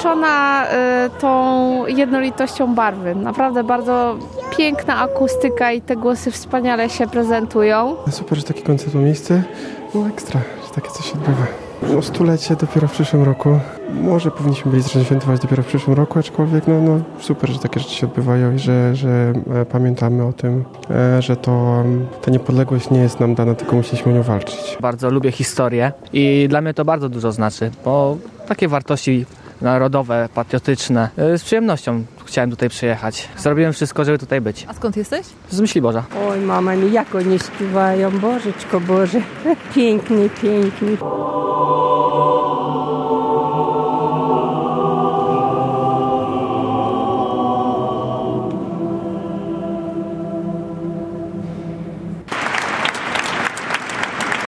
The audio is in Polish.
zaskoczona tą jednolitością barwy. Naprawdę bardzo piękna akustyka i te głosy wspaniale się prezentują. Super, że taki koncert ma miejsce. No ekstra, że takie coś się odbywa. No 100-lecie dopiero w przyszłym roku. Może powinniśmy byli zacząć świętować dopiero w przyszłym roku, aczkolwiek no super, że takie rzeczy się odbywają i że pamiętamy o tym, że ta niepodległość nie jest nam dana, tylko musieliśmy o nią walczyć. Bardzo lubię historię i dla mnie to bardzo dużo znaczy, bo takie wartości narodowe, patriotyczne. Z przyjemnością chciałem tutaj przyjechać. Zrobiłem wszystko, żeby tutaj być. A skąd jesteś? Z Myśliborza. Oj, mama mi, jak oni śpiewają, Bożeczko Boże, pięknie, pięknie.